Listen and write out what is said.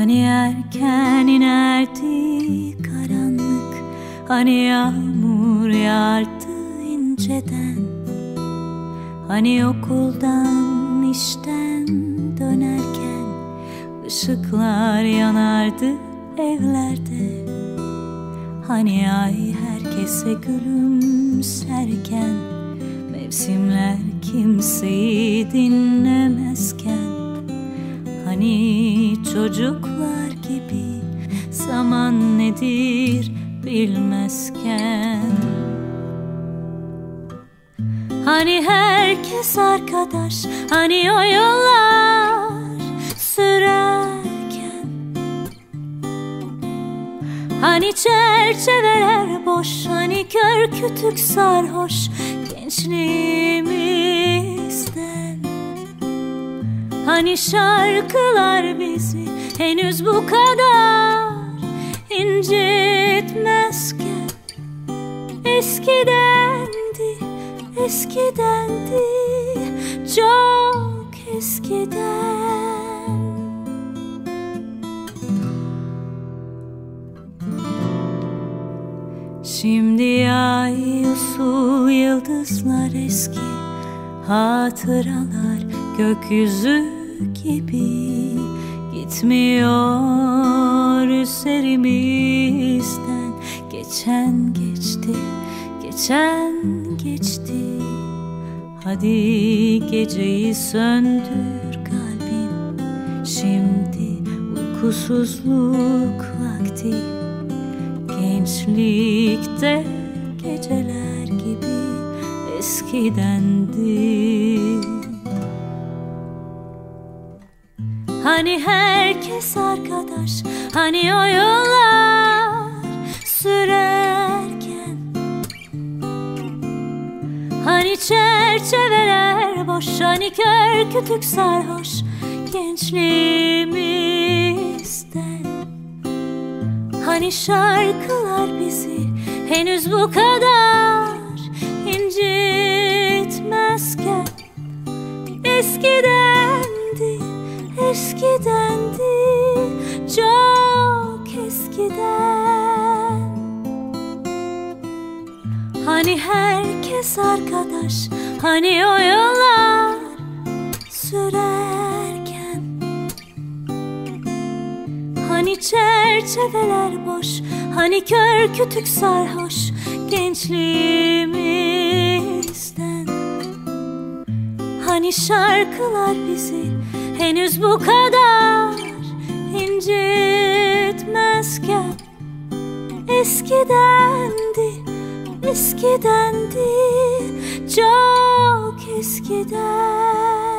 Hani erken inerdi karanlık, hani yağmur yağardı inceden, hani okuldan işten dönerken ışıklar yanardı evlerde. Hani ay herkese gülümserken, mevsimler kimseyi dinlemezken, hani çocuklar gibi zaman nedir bilmezken, hani herkes arkadaş, hani o yollar sürerken, hani çerçeveler boş, hani kör kütük sarhoş gençliğimizden, hani şarkılar bizi henüz bu kadar incitmezken, eskidendi, eskidendi, çok eskiden. Şimdi ay, usul, yıldızlar eski hatıralar gökyüzü gibi gitmiyor üzerimizden. Geçen geçti, geçen geçti. Hadi geceyi söndür kalbim, şimdi uykusuzluk vakti. Gençlikte geceler gibi eskidendi. Hani herkes arkadaş, hani o yollar sürerken, hani çerçeveler boş, hani kör kütük sarhoş gençliğimizden, hani şarkılar bizi henüz bu kadar incitmezken, eskidendi, eskidendi, çok eskiden. Hani herkes arkadaş, hani o yollar sürerken, hani çerçeveler boş, hani kör kütük sarhoş gençliğimizden, hani şarkılar bizi henüz bu kadar incitmezken, eskidendi, eskidendi, çok eskiden.